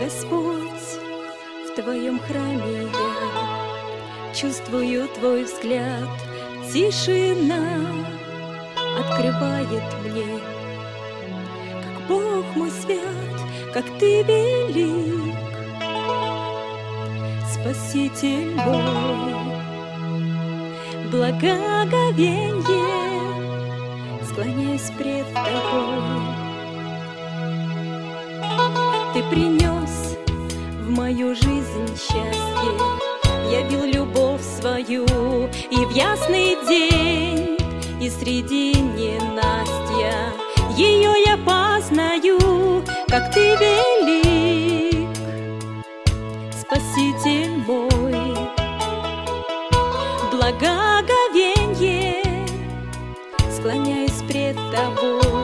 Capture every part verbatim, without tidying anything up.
Господь, в Твоем храме я чувствую Твой взгляд. Тишина открывает мне, как Бог мой свят, как Ты велик, Спаситель мой. Благоговенье склоняюсь пред Тобой. Ты принес в мою жизнь счастье, явил любовь свою, и в ясный день, и среди ненастья ее я познаю, как Ты велик, Спаситель мой. Благоговенье склоняюсь пред Тобой.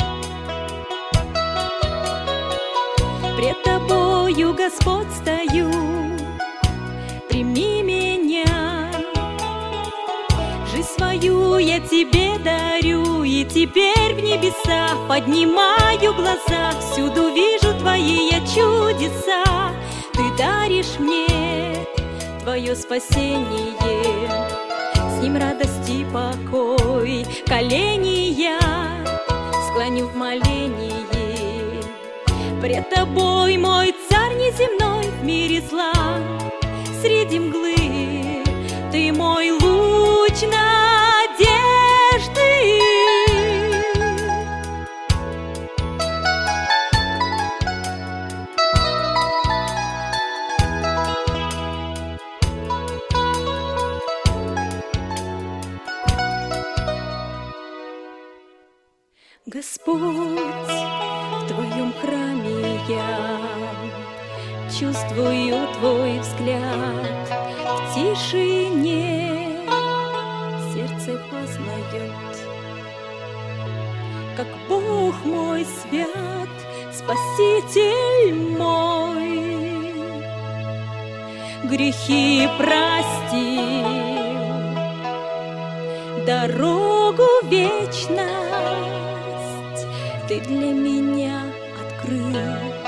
Пред Тобою, Господь, стою, прими меня. Жизнь свою я Тебе дарю, и теперь в небеса поднимаю глаза. Всюду вижу Твои я чудеса. Ты даришь мне Твое спасение, с ним радость и покой. Колени я склоню в молении пред Тобой, мой Царь неземной в мире зла. Среди мглы Ты мой луч надежды. Господь, в Твоем храме я чувствую Твой взгляд. В тишине сердце познает, как Бог мой свят, Спаситель мой. Грехи простил, дорогу вечность Ты для меня открыл.